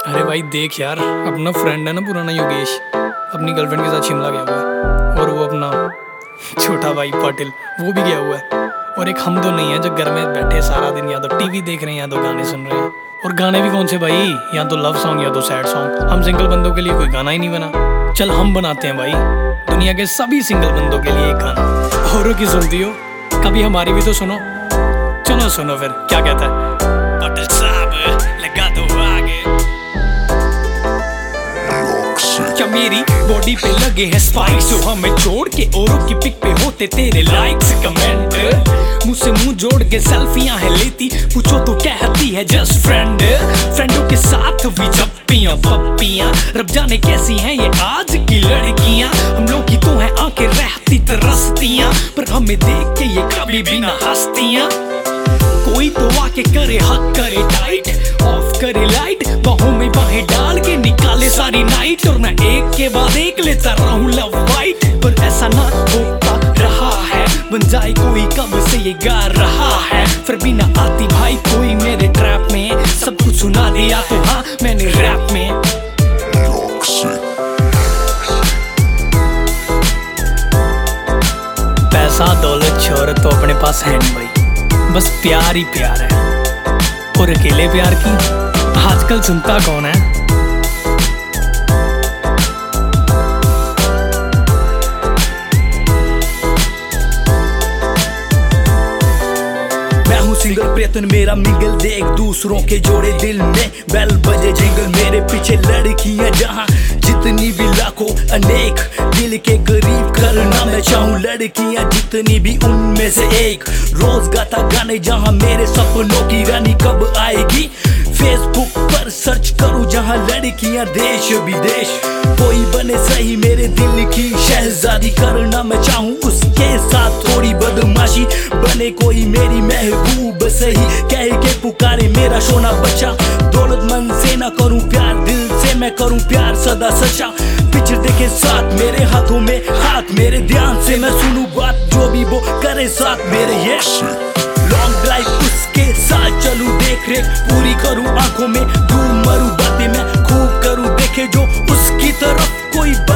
अरे भाई देख यार, अपना फ्रेंड है ना पुराना योगेश, अपनी गर्लफ्रेंड के साथ शिमला गया हुआ है। और वो अपना छोटा भाई पाटिल वो भी गया हुआ है। और एक हम दो नहीं है जो घर में बैठे सारा दिन या तो टीवी देख रहे हैं या तो गाने सुन रहे हैं। और गाने भी कौन से भाई, या तो लव सॉन्ग या तो सैड सॉन्ग। हम सिंगल बंदों के लिए कोई गाना ही नहीं बना, चल हम बनाते हैं भाई दुनिया के सभी सिंगल बंदों के लिए एक गाना। औरों की सुनती हो कभी, हमारी भी तो सुनो। चलो सुनो फिर क्या कहता है। पाटिल साहब लगा दो आगे, क्या मेरी बॉडी पे लगे हैं स्पाइक्स जो हमें छोड़ के औरों की पिक पे होते तेरे लाइक्स कमेंट। मुझसे मुंह जोड़ के सेल्फियां है लेती, पूछो तो कहती है जस्ट फ्रेंड। फ्रेंडों के साथ भी जप्पियां पप्पियां, रब जाने कैसी हैं ये आज की लड़कियां। हम लोग की तो है आंखें रहती तरसतियां, पर हमें देख के ये कभी भी ना हंसतियां। कोई तो आके करे हक करे टाइट, ऑफ करे लाइट, बाहों में बाहें डाल के निकाले सारी नाइट। और मैं एक के बाद एक लेता रहूं लव वाइट, पर ऐसा ना होता रहा है। बन जाए कोई कब से ये गा रहा है, फिर भी ना आती भाई कोई मेरे ट्रैप में। सब कुछ सुना दिया तो हाँ मैंने रैप में। पैसा दौलत शोहरत तो अपने पास है नहीं भाई, बस प्यार ही प्यार है। और अकेले प्यार की आजकल सुनता कौन है। मैं हूँ सिंगल प्रयत्न मेरा मिंगल, देख दूसरों के जोड़े दिल में बेल बजे जिंगल। मेरे पीछे लड़कियां जहाँ जितनी भी लाखों अनेक, दिल के करीब करना मैं चाहूँ लड़कियां जितनी भी उनमें से एक। रोज गाता गाने जहाँ मेरे सपनों की रानी कब आएगी। फेसबुक पर सर्च करूँ जहाँ लड़कियां देश विदेश। कोई बने सही मेरे दिल की शहजादी, करना मैं चाहूँ उसके साथ थोड़ी बदमाशी। बने कोई मेरी महबूब सही, कह के पुकारे मेरा सोना बच्चा। दौलतमंद से ना करूँ प्यार, दिल से मैं करूँ प्यार सदा सच्चा। पिक्चर देखे साथ मेरे हाथों में हाथ, मेरे ध्यान से मैं सुनूं बात जो भी वो करे साथ मेरे। ये लॉन्ग ड्राइव उसके साथ चलूं, देख रेख पूरी करूं, आंखों में डूब मरूं, बातें मैं खूब करूं, देखे जो उसकी तरफ कोई